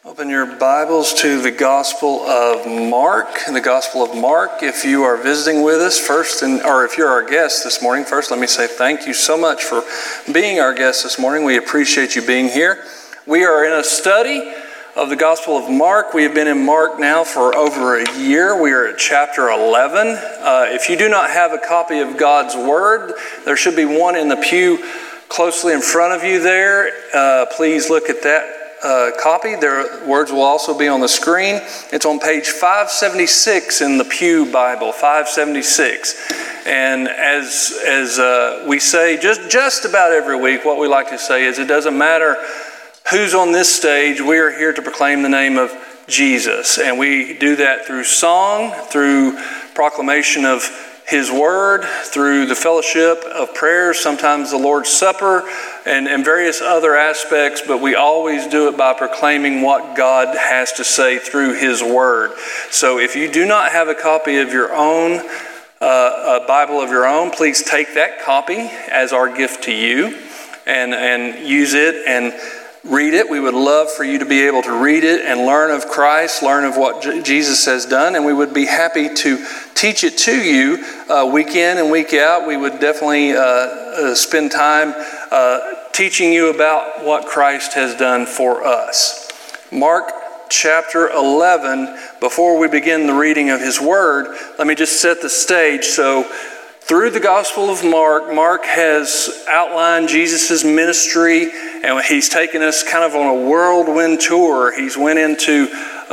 Open your Bibles to the Gospel of Mark. The Gospel of Mark. If you are visiting with us or if you're our guest this morning, first let me say thank you so much for being our guest this morning. We appreciate you being here. We are in a study of the Gospel of Mark. We have been in Mark now for over a year. We are at chapter 11. If you do not have a copy of God's Word, there should be one in the pew closely in front of you there. Please look at that copy. Their words will also be on the screen. It's on page 576 in the Pew Bible, 576. And as we say just about every week, what we like to say is it doesn't matter who's on this stage, we are here to proclaim the name of Jesus. And we do that through song, through proclamation of His Word, through the fellowship of prayers, sometimes the Lord's Supper, and various other aspects, but we always do it by proclaiming what God has to say through His Word. So if you do not have a copy of your own, a Bible of your own, please take that copy as our gift to you and use it and read it. We would love for you to be able to read it and learn of Christ, learn of what Jesus has done, and we would be happy to teach it to you week in and week out. We would definitely spend time teaching you about what Christ has done for us. Mark chapter 11, before we begin the reading of His Word, let me just set the stage. So, through the Gospel of Mark, Mark has outlined Jesus' ministry, and he's taken us kind of on a whirlwind tour. He's went into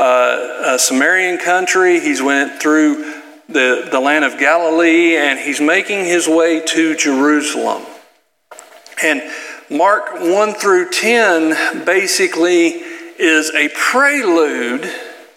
a Samaritan country, he's went through the land of Galilee, and he's making his way to Jerusalem. And Mark 1 through 10 basically is a prelude,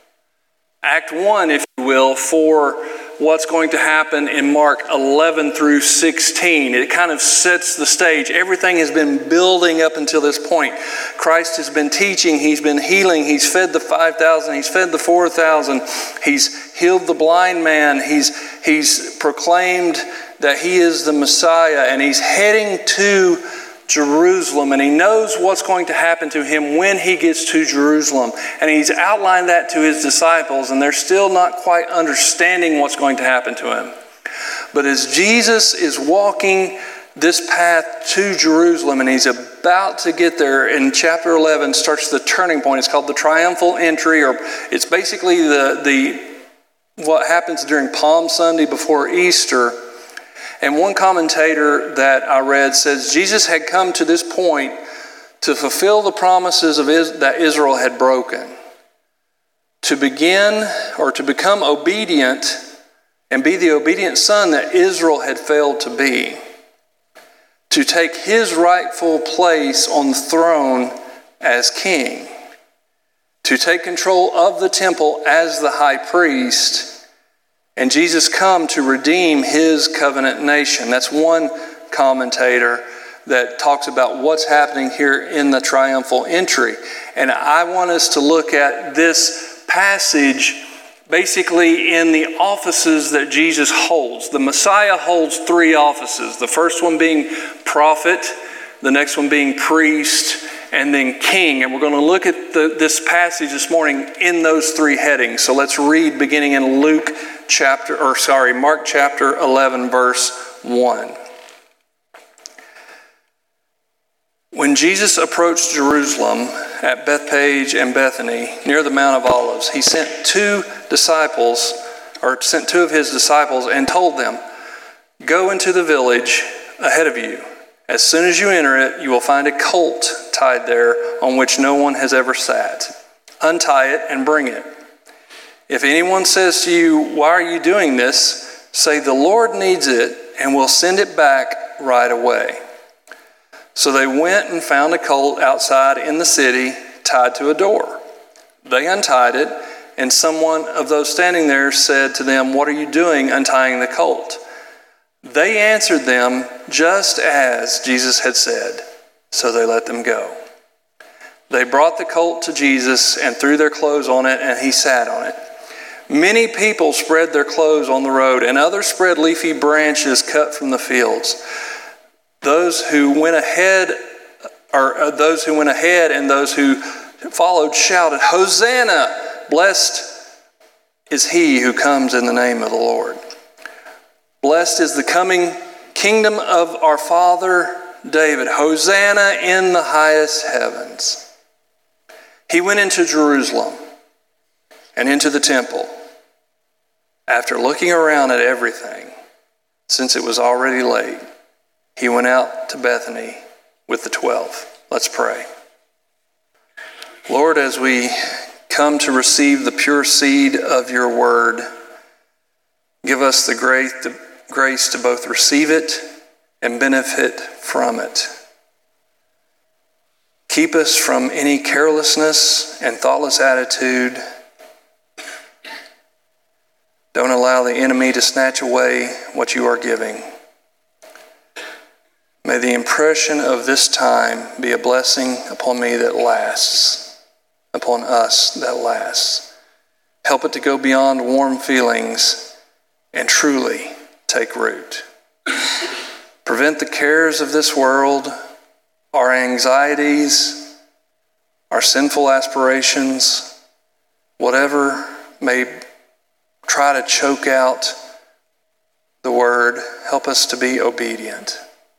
Act 1, if you will, for what's going to happen in Mark 11 through 16. It kind of sets the stage. Everything has been building up until this point. Christ has been teaching, He's been healing, He's fed the 5,000, He's fed the 4,000, He's healed the blind man, He's proclaimed that He is the Messiah, and He's heading to Jerusalem, and He knows what's going to happen to Him when He gets to Jerusalem. And He's outlined that to His disciples, and they're still not quite understanding what's going to happen to Him. But as Jesus is walking this path to Jerusalem, and He's about to get there, in chapter 11 starts the turning point. It's called the triumphal entry, or it's basically the what happens during Palm Sunday before Easter. And one commentator that I read says Jesus had come to this point to fulfill the promises that Israel had broken, to begin or to become obedient and be the obedient son that Israel had failed to be, to take His rightful place on the throne as king, to take control of the temple as the high priest, and Jesus come to redeem His covenant nation. That's one commentator that talks about what's happening here in the triumphal entry. And I want us to look at this passage basically in the offices that Jesus holds. The Messiah holds 3 offices. The first one being prophet, the next one being priest, and then king. And we're going to look at this passage this morning in those 3 headings. So let's read beginning in Mark chapter 11, verse 1. When Jesus approached Jerusalem at Bethphage and Bethany, near the Mount of Olives, He sent 2 of His disciples and told them, "Go into the village ahead of you. As soon as you enter it, you will find a colt tied there on which no one has ever sat. Untie it and bring it. If anyone says to you, 'Why are you doing this?' say, 'The Lord needs it, and we'll send it back right away.'" So they went and found a colt outside in the city, tied to a door. They untied it, and someone of those standing there said to them, "What are you doing untying the colt?" They answered them just as Jesus had said, so they let them go. They brought the colt to Jesus and threw their clothes on it, and He sat on it. Many people spread their clothes on the road, and others spread leafy branches cut from the fields. Those who went ahead and those who followed shouted, "Hosanna! Blessed is he who comes in the name of the Lord. Blessed is the coming kingdom of our father David. Hosanna in the highest heavens." He went into Jerusalem and into the temple. After looking around at everything, since it was already late, he went out to Bethany with the 12. Let's pray. Lord, as we come to receive the pure seed of your word, give us the grace to both receive it and benefit from it. Keep us from any carelessness and thoughtless attitude. Don't allow the enemy to snatch away what you are giving. May the impression of this time be a blessing upon me that lasts, upon us that lasts. Help it to go beyond warm feelings and truly take root. Prevent the cares of this world, our anxieties, our sinful aspirations, whatever may try to choke out the word. Help us to be obedient.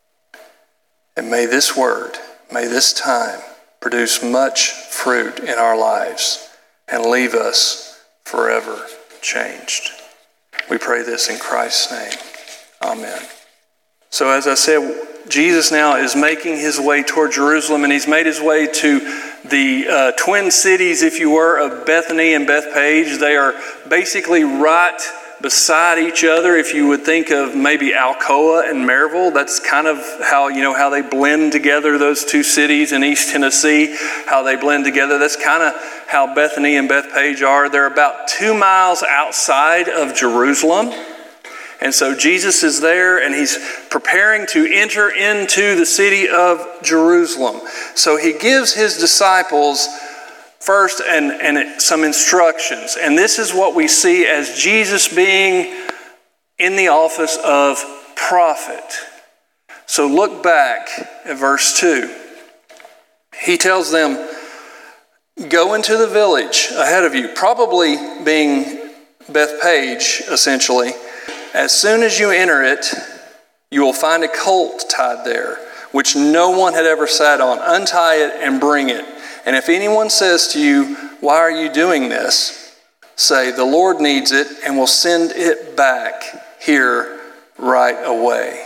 And may this word, may this time produce much fruit in our lives and leave us forever changed. We pray this in Christ's name. Amen. So as I said, Jesus now is making his way toward Jerusalem, and he's made his way to the twin cities, if you were, of Bethany and Bethpage. They are basically right beside each other. If you would think of maybe Alcoa and Maryville, that's kind of how they blend together, those two cities in East Tennessee, how they blend together. That's kind of how Bethany and Bethpage are. They're about 2 miles outside of Jerusalem. And so Jesus is there, and he's preparing to enter into the city of Jerusalem. So he gives his disciples first and some instructions. And this is what we see as Jesus being in the office of prophet. So look back at verse 2. He tells them, "Go into the village ahead of you," probably being Bethpage, essentially. "As soon as you enter it, you will find a colt tied there, which no one had ever sat on. Untie it and bring it. And if anyone says to you, 'Why are you doing this?' say, 'The Lord needs it, and will send it back here right away.'"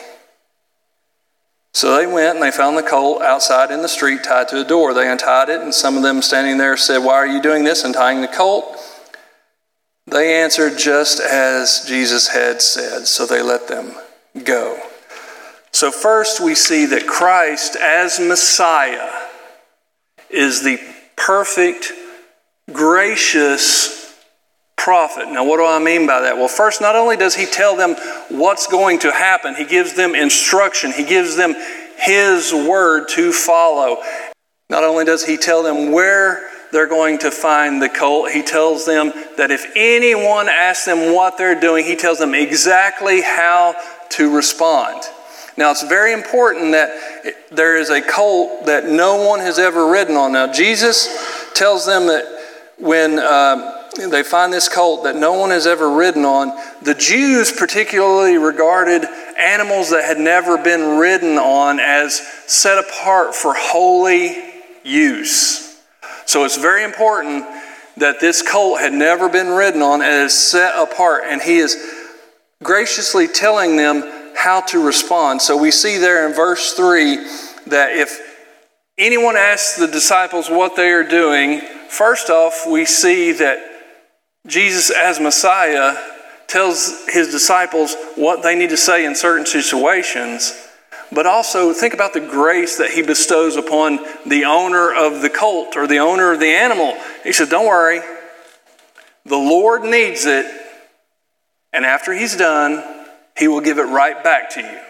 So they went and they found the colt outside in the street tied to a door. They untied it, and some of them standing there said, "Why are you doing this, untying the colt?" They answered just as Jesus had said, so they let them go. So first we see that Christ as Messiah is the perfect, gracious prophet. Now what do I mean by that? Well, first, not only does he tell them what's going to happen, he gives them instruction. He gives them his word to follow. Not only does he tell them where they're going to find the colt, he tells them that if anyone asks them what they're doing, he tells them exactly how to respond. Now, it's very important that there is a colt that no one has ever ridden on. Now, Jesus tells them that when they find this colt that no one has ever ridden on, the Jews particularly regarded animals that had never been ridden on as set apart for holy use. So it's very important that this colt had never been ridden on and is set apart. And he is graciously telling them how to respond. So we see there in verse 3 that if anyone asks the disciples what they are doing, first off, we see that Jesus as Messiah tells his disciples what they need to say in certain situations. But also think about the grace that he bestows upon the owner of the colt or the owner of the animal. He said, "Don't worry, the Lord needs it, and after he's done, he will give it right back to you."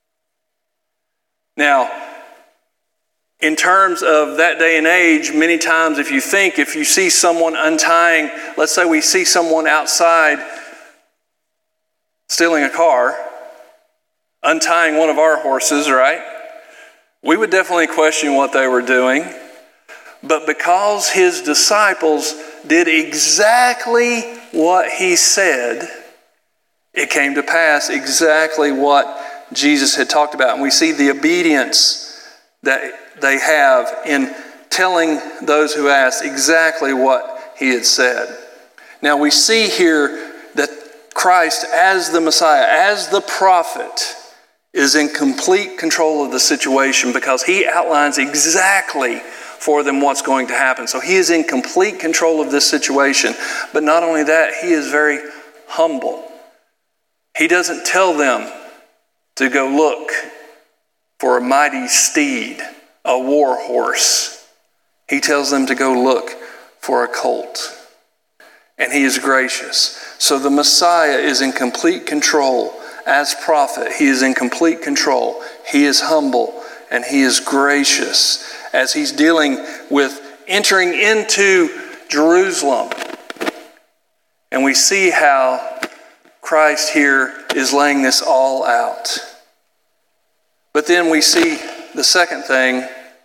Now, in terms of that day and age, many times if you see someone untying, let's say we see someone outside stealing a car, untying one of our horses, right? We would definitely question what they were doing. But because his disciples did exactly what he said, it came to pass exactly what Jesus had talked about. And we see the obedience that they have in telling those who asked exactly what he had said. Now we see here that Christ, as the Messiah, as the prophet, is in complete control of the situation because he outlines exactly for them what's going to happen. So he is in complete control of this situation. But not only that, he is very humble. He doesn't tell them to go look for a mighty steed, a war horse. He tells them to go look for a colt. And he is gracious. So the Messiah is in complete control. As prophet, he is in complete control. He is humble and he is gracious as he's dealing with entering into Jerusalem. And we see how Christ here is laying this all out. But then we see the second thing,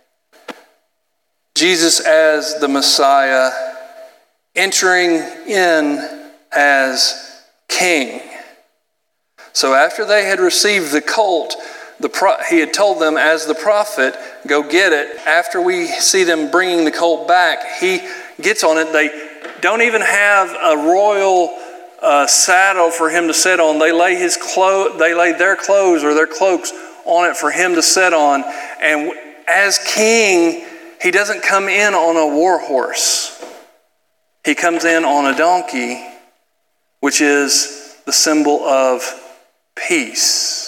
Jesus as the Messiah entering in as king. So after they had received the colt, he had told them as the prophet, go get it. After we see them bringing the colt back, he gets on it. They don't even have a royal saddle for him to sit on. They lay their clothes or their cloaks on it for him to sit on. And as king, he doesn't come in on a war horse. He comes in on a donkey, which is the symbol of peace.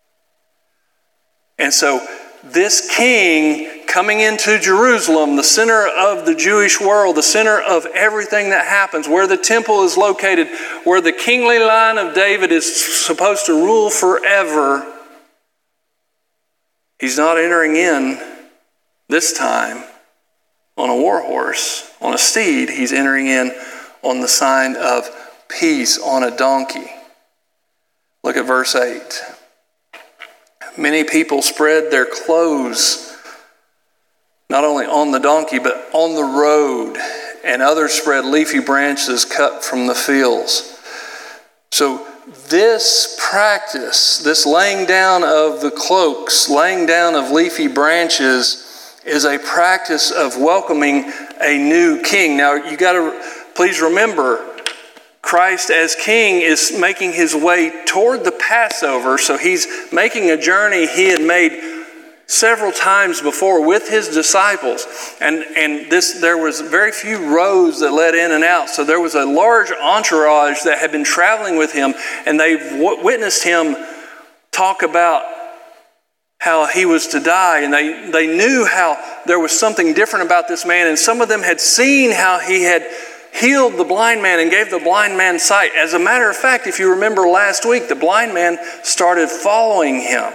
And so this king coming into Jerusalem, the center of the Jewish world, the center of everything that happens, where the temple is located, where the kingly line of David is supposed to rule forever, he's not entering in this time on a war horse, on a steed. He's entering in on the sign of peace, on a donkey. Look at verse 8. Many people spread their clothes not only on the donkey but on the road, and others spread leafy branches cut from the fields. So this practice, this laying down of the cloaks, laying down of leafy branches, is a practice of welcoming a new king. Now you got to please remember, Christ as king is making his way toward the Passover, so he's making a journey he had made several times before with his disciples. And there was very few roads that led in and out, so there was a large entourage that had been traveling with him, and they witnessed him talk about how he was to die, and they knew how there was something different about this man, and some of them had seen how he had healed the blind man and gave the blind man sight. As a matter of fact, if you remember last week, the blind man started following him.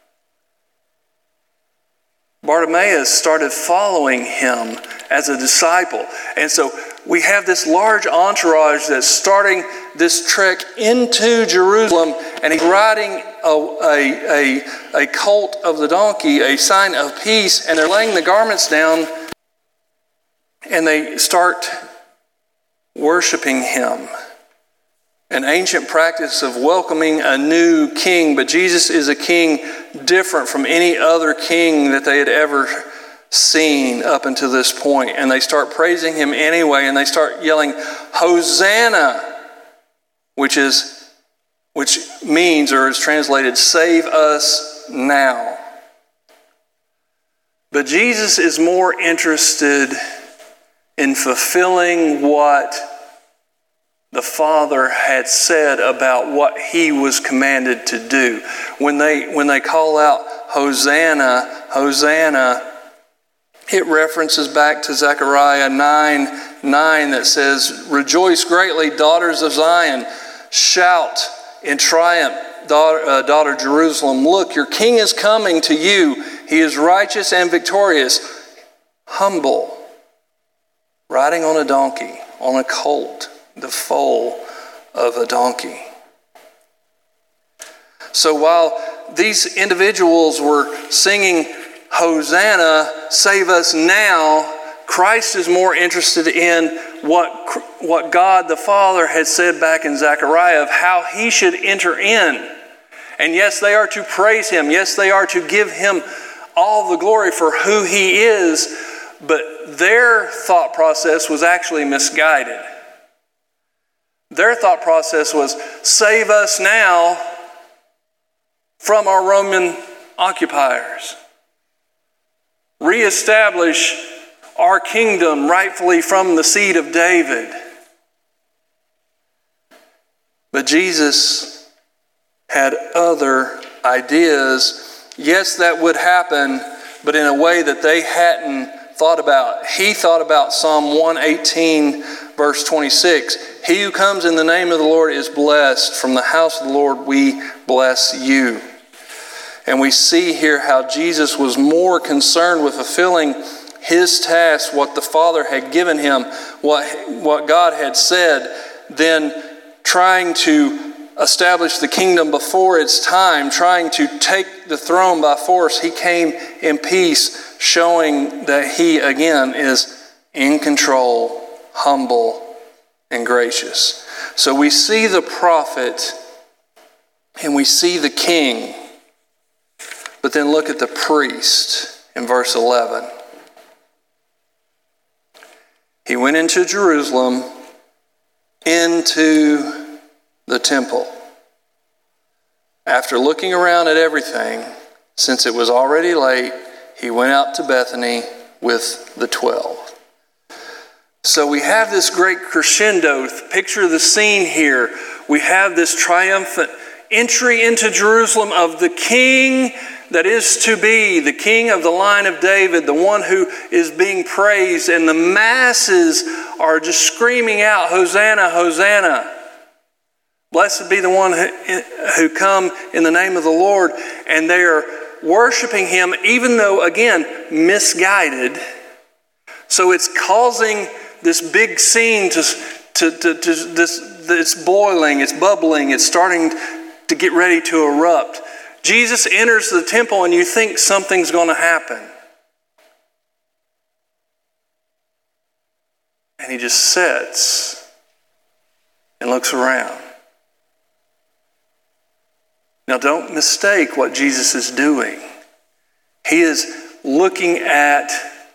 Bartimaeus started following him as a disciple. And so we have this large entourage that's starting this trek into Jerusalem, and he's riding a colt of the donkey, a sign of peace, and they're laying the garments down, and they start worshiping him. An ancient practice of welcoming a new king, but Jesus is a king different from any other king that they had ever seen up until this point. And they start praising him anyway, and they start yelling, Hosanna, which means, or is translated, save us now. But Jesus is more interested in fulfilling what the Father had said about what he was commanded to do. When they call out Hosanna, Hosanna, it references back to Zechariah 9:9 that says, rejoice greatly, daughters of Zion. Shout in triumph, daughter Jerusalem. Look, your king is coming to you. He is righteous and victorious, humble, riding on a donkey, on a colt, the foal of a donkey. So while these individuals were singing, Hosanna, save us now, Christ is more interested in what God the Father had said back in Zechariah of how he should enter in. And yes, they are to praise him. Yes, they are to give him all the glory for who he is. But their thought process was actually misguided. Their thought process was, save us now from our Roman occupiers. Reestablish our kingdom rightfully from the seed of David. But Jesus had other ideas. Yes, that would happen, but in a way that they hadn't thought about. He thought about Psalm 118, verse 26. He who comes in the name of the Lord is blessed. From the house of the Lord we bless you. And we see here how Jesus was more concerned with fulfilling his task, what the Father had given him, what God had said, than trying to establish the kingdom before its time, trying to take the throne by force. He came in peace, showing that he, again, is in control, humble, and gracious. So we see the prophet and we see the king. But then look at the priest in verse 11. He went into Jerusalem, into the temple. After looking around at everything, since it was already late, he went out to Bethany with the 12. So we have this great crescendo. Picture the scene here. We have this triumphant entry into Jerusalem of the king that is to be, the king of the line of David, the one who is being praised, and the masses are just screaming out, Hosanna, Hosanna. Blessed be the one who come in the name of the Lord. And they are worshiping him, even though, again, misguided. So it's causing this big scene it's boiling, it's bubbling, it's starting to get ready to erupt. Jesus enters the temple and you think something's going to happen. And he just sits and looks around. Now don't mistake what Jesus is doing. He is looking at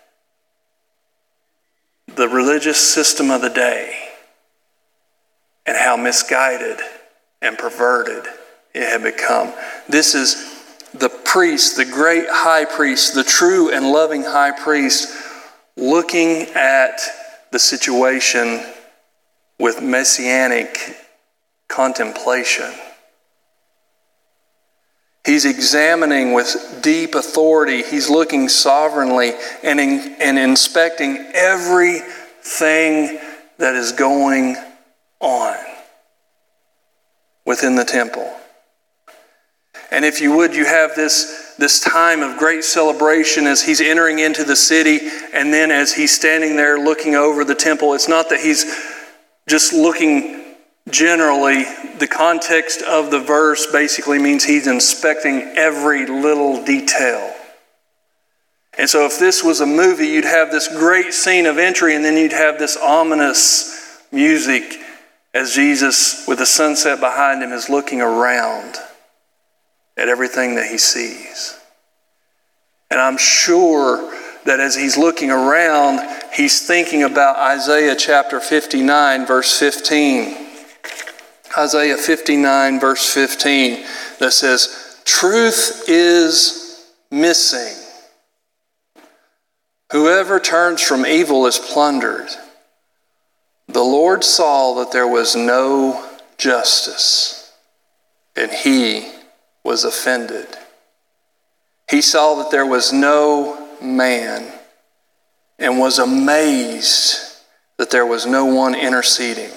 the religious system of the day and how misguided and perverted it had become. This is the priest, the great high priest, the true and loving high priest, looking at the situation with messianic contemplation. He's examining with deep authority. He's looking sovereignly and inspecting everything that is going on within the temple. And if you would, you have this time of great celebration as he's entering into the city, and then as he's standing there looking over the temple. It's not that he's just looking generally. The context of the verse basically means he's inspecting every little detail. And so if this was a movie, you'd have this great scene of entry, and then you'd have this ominous music as Jesus, with the sunset behind him, is looking around at everything that he sees. And I'm sure that as he's looking around, he's thinking about Isaiah chapter 59, verse 15. Isaiah 59, verse 15, that says, "Truth is missing. Whoever turns from evil is plundered. The Lord saw that there was no justice, and he was offended. He saw that there was no man, and was amazed that there was no one interceding.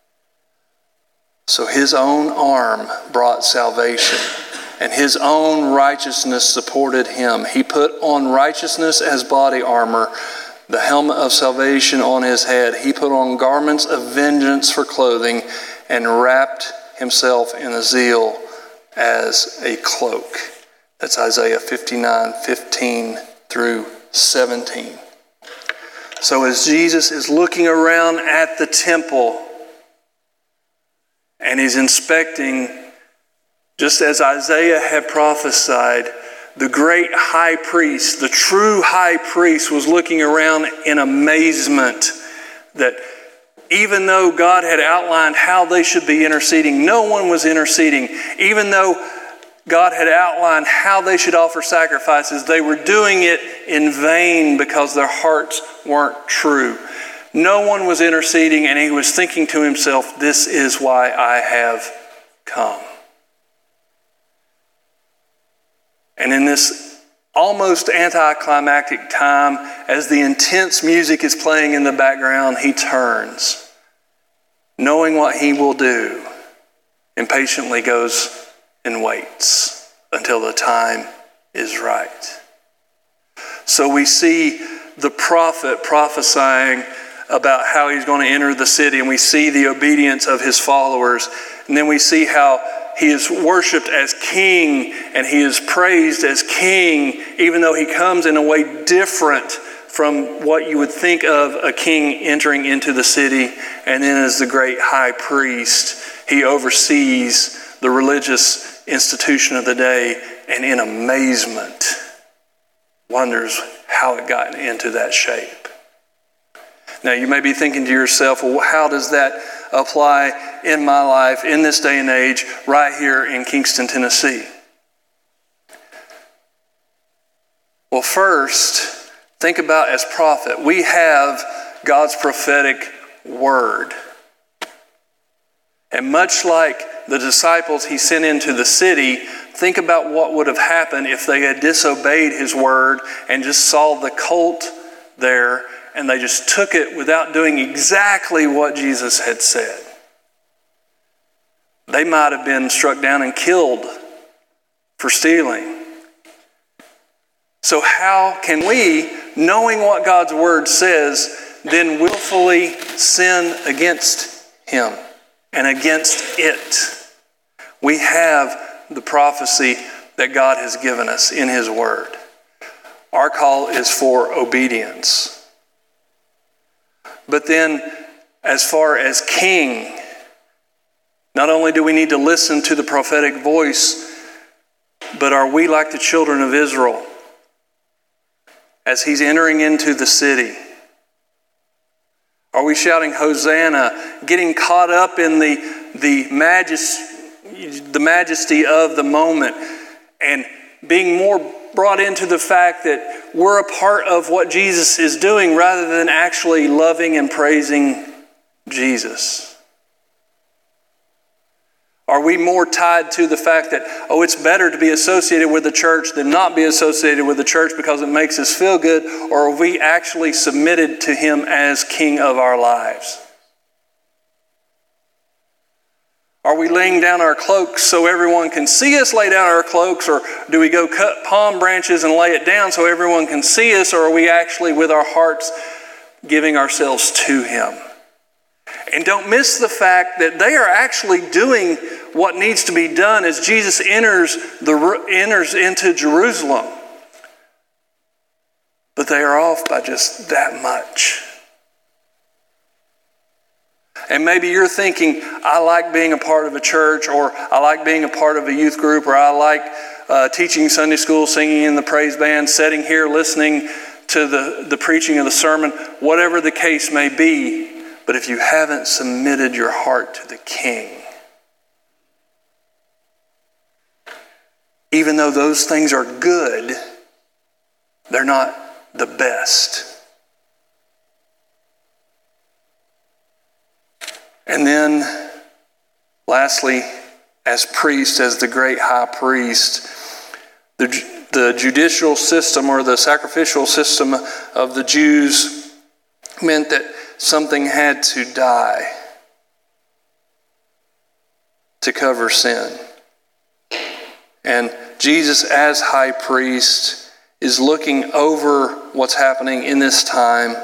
So his own arm brought salvation, and his own righteousness supported him. He put on righteousness as body armor, the helmet of salvation on his head. He put on garments of vengeance for clothing, and wrapped himself in a zeal as a cloak." That's Isaiah 59, 15 through 17. So as Jesus is looking around at the temple and he's inspecting, just as Isaiah had prophesied, the great high priest, the true high priest, was looking around in amazement that even though God had outlined how they should be interceding, no one was interceding. Even though God had outlined how they should offer sacrifices, they were doing it in vain because their hearts weren't true. No one was interceding, and he was thinking to himself, this is why I have come. And in this almost anticlimactic time, as the intense music is playing in the background, he turns, knowing what he will do, and patiently goes and waits until the time is right. So we see the prophet prophesying about how he's going to enter the city, and we see the obedience of his followers, and then we see how he is worshipped as king and he is praised as king, even though he comes in a way different from what you would think of a king entering into the city. And then as the great high priest, he oversees the religious institution of the day, and in amazement wonders how it got into that shape. Now you may be thinking to yourself, well, how does that apply in my life in this day and age right here in Kingston, Tennessee? Well, first, think about as prophet. We have God's prophetic word. And much like the disciples he sent into the city, think about what would have happened if they had disobeyed his word and just saw the colt there and they just took it without doing exactly what Jesus had said. They might have been struck down and killed for stealing. So how can we, knowing what God's word says, then willfully sin against him and against it? We have the prophecy that God has given us in his word. Our call is for obedience. But then, as far as king, not only do we need to listen to the prophetic voice, but are we like the children of Israel as he's entering into the city? Are we shouting Hosanna, getting caught up in the majesty of the moment, and being more brought into the fact that we're a part of what Jesus is doing rather than actually loving and praising Jesus? Are we more tied to the fact that, it's better to be associated with the church than not be associated with the church because it makes us feel good? Or are we actually submitted to him as king of our lives? Are we laying down our cloaks so everyone can see us lay down our cloaks? Or do we go cut palm branches and lay it down so everyone can see us? Or are we actually with our hearts giving ourselves to him? And don't miss the fact that they are actually doing what needs to be done as Jesus enters into Jerusalem. But they are off by just that much. And maybe you're thinking, I like being a part of a church, or I like being a part of a youth group, or I like teaching Sunday school, singing in the praise band, sitting here listening to the preaching of the sermon, whatever the case may be. But if you haven't submitted your heart to the King, even though those things are good, they're not the best. And then, lastly, as priest, as the great high priest, the judicial system or the sacrificial system of the Jews meant that something had to die to cover sin. And Jesus, as high priest, is looking over what's happening in this time.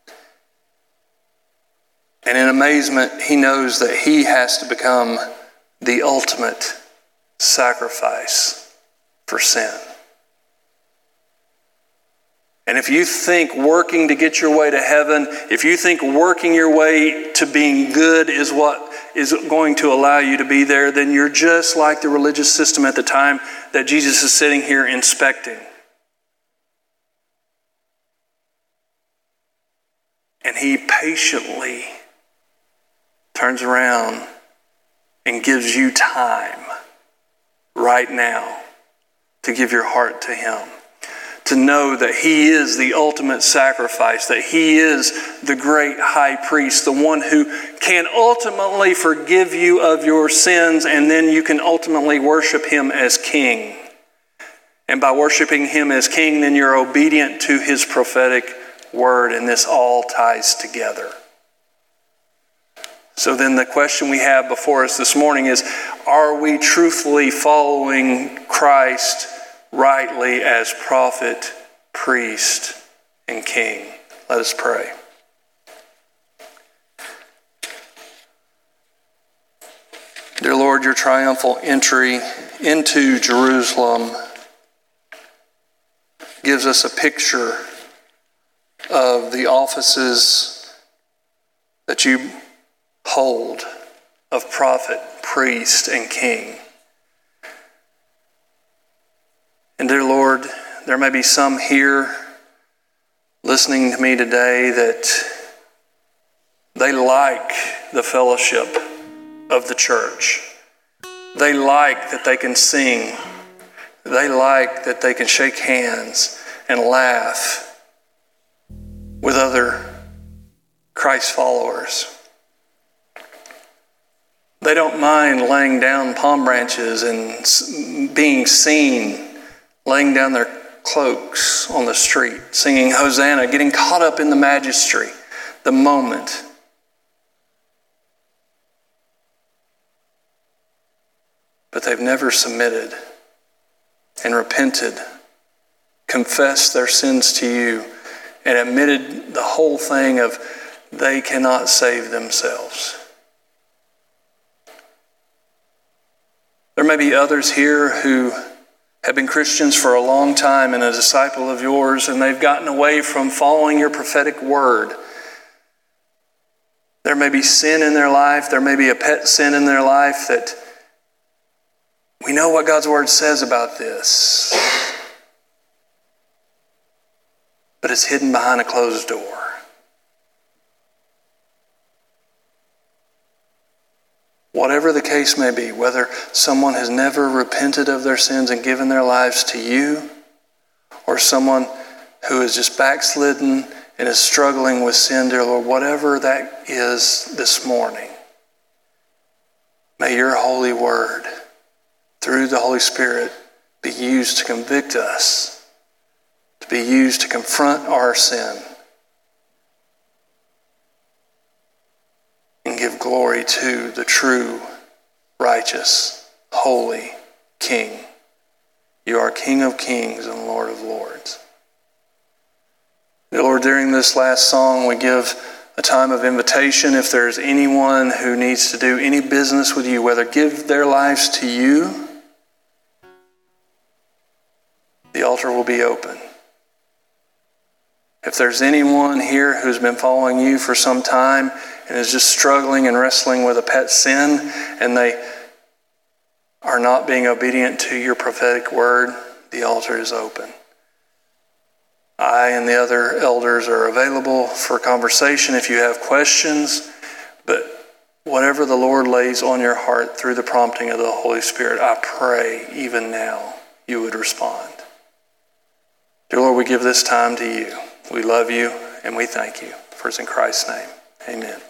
And in amazement, he knows that he has to become the ultimate sacrifice for sin. And if you think working to get your way to heaven, if you think working your way to being good is what is going to allow you to be there, then you're just like the religious system at the time that Jesus is sitting here inspecting. And he patiently turns around and gives you time right now to give your heart to him. To know that he is the ultimate sacrifice, that he is the great high priest, the one who can ultimately forgive you of your sins, and then you can ultimately worship him as king. And by worshiping him as king, then you're obedient to his prophetic word, and this all ties together. So then the question we have before us this morning is, are we truthfully following Christ rightly as prophet, priest, and king? Let us pray. Dear Lord, your triumphal entry into Jerusalem gives us a picture of the offices that you hold of prophet, priest, and king. And dear Lord, there may be some here listening to me today that they like the fellowship of the church. They like that they can sing. They like that they can shake hands and laugh with other Christ followers. They don't mind laying down palm branches and being seen, laying down their cloaks on the street, singing Hosanna, getting caught up in the majesty, the moment. But they've never submitted and repented, confessed their sins to you, and admitted the whole thing of they cannot save themselves. There may be others here who have been Christians for a long time and a disciple of yours, and they've gotten away from following your prophetic word. There may be sin in their life. There may be a pet sin in their life that we know what God's word says about this, but it's hidden behind a closed door. Whatever the case may be, whether someone has never repented of their sins and given their lives to you, or someone who is just backslidden and is struggling with sin, dear Lord, whatever that is this morning, may your holy word, through the Holy Spirit, be used to convict us, to be used to confront our sin, and give glory to the true, righteous, holy King. You are King of kings and Lord of lords. Dear Lord, during this last song, we give a time of invitation. If there's anyone who needs to do any business with you, whether give their lives to you, the altar will be open. If there's anyone here who's been following you for some time and is just struggling and wrestling with a pet sin, and they are not being obedient to your prophetic word, the altar is open. I and the other elders are available for conversation if you have questions, but whatever the Lord lays on your heart through the prompting of the Holy Spirit, I pray even now you would respond. Dear Lord, we give this time to you. We love you and we thank you. For it's in Christ's name. Amen.